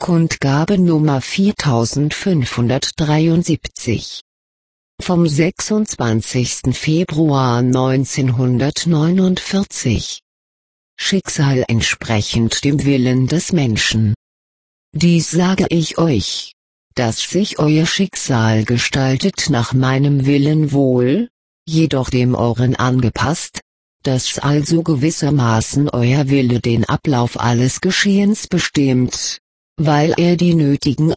Kundgabe Nummer 4573. Vom 26. Februar 1949. Schicksal entsprechend dem Willen des Menschen. Dies sage ich euch, dass sich euer Schicksal gestaltet nach meinem Willen wohl, jedoch dem euren angepasst, dass also gewissermaßen euer Wille den Ablauf alles Geschehens bestimmt, weil er die nötigen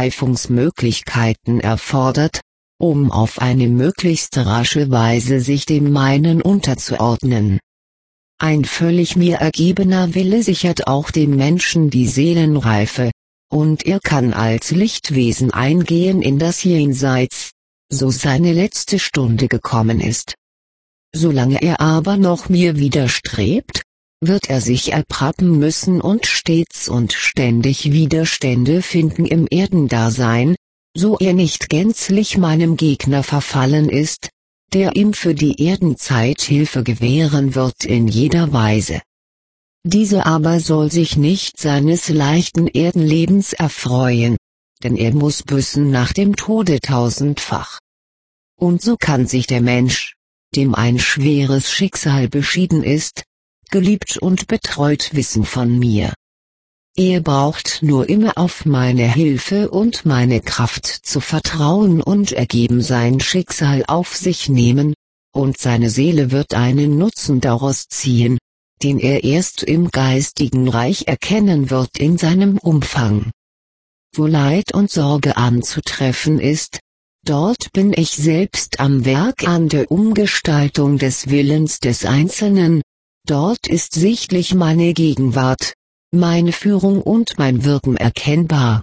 Ausreifungsmöglichkeiten erfordert, um auf eine möglichst rasche Weise sich dem meinen unterzuordnen. Ein völlig mir ergebener Wille sichert auch dem Menschen die Seelenreife, und er kann als Lichtwesen eingehen in das Jenseits, so seine letzte Stunde gekommen ist. Solange er aber noch mir widerstrebt, wird er sich erprappen müssen und stets und ständig Widerstände finden im Erdendasein, so er nicht gänzlich meinem Gegner verfallen ist, der ihm für die Erdenzeit Hilfe gewähren wird in jeder Weise. Dieser aber soll sich nicht seines leichten Erdenlebens erfreuen, denn er muss büßen nach dem Tode tausendfach. Und so kann sich der Mensch, dem ein schweres Schicksal beschieden ist, geliebt und betreut wissen von mir. Er braucht nur immer auf meine Hilfe und meine Kraft zu vertrauen und ergeben sein Schicksal auf sich nehmen, und seine Seele wird einen Nutzen daraus ziehen, den er erst im geistigen Reich erkennen wird in seinem Umfang. Wo Leid und Sorge anzutreffen ist, dort bin ich selbst am Werk an der Umgestaltung des Willens des Einzelnen, dort ist sichtlich meine Gegenwart, meine Führung und mein Wirken erkennbar.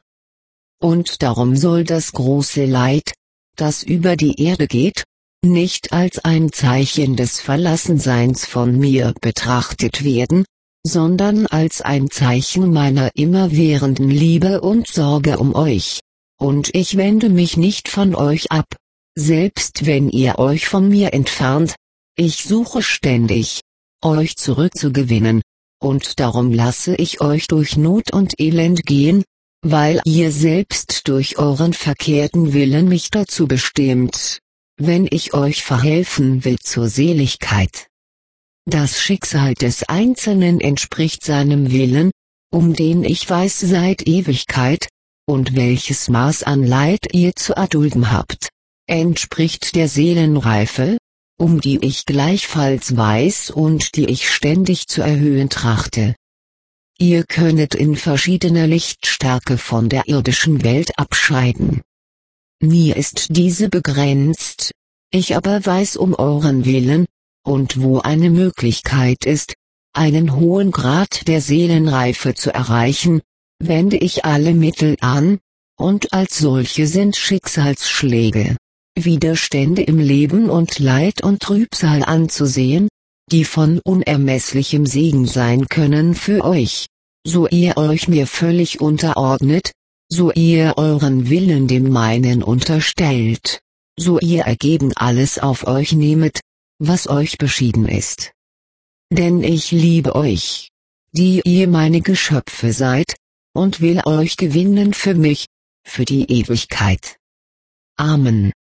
Und darum soll das große Leid, das über die Erde geht, nicht als ein Zeichen des Verlassenseins von mir betrachtet werden, sondern als ein Zeichen meiner immerwährenden Liebe und Sorge um euch, und ich wende mich nicht von euch ab, selbst wenn ihr euch von mir entfernt, ich suche ständig, euch zurückzugewinnen, und darum lasse ich euch durch Not und Elend gehen, weil ihr selbst durch euren verkehrten Willen mich dazu bestimmt, wenn ich euch verhelfen will zur Seligkeit. Das Schicksal des Einzelnen entspricht seinem Willen, um den ich weiß seit Ewigkeit, und welches Maß an Leid ihr zu erdulden habt, entspricht der Seelenreife, um die ich gleichfalls weiß und die ich ständig zu erhöhen trachte. Ihr könnet in verschiedener Lichtstärke von der irdischen Welt abscheiden. Mir ist diese begrenzt, ich aber weiß um euren Willen, und wo eine Möglichkeit ist, einen hohen Grad der Seelenreife zu erreichen, wende ich alle Mittel an, und als solche sind Schicksalsschläge, Widerstände im Leben und Leid und Trübsal anzusehen, die von unermesslichem Segen sein können für euch, so ihr euch mir völlig unterordnet, so ihr euren Willen dem meinen unterstellt, so ihr ergeben alles auf euch nehmet, was euch beschieden ist. Denn ich liebe euch, die ihr meine Geschöpfe seid, und will euch gewinnen für mich, für die Ewigkeit. Amen.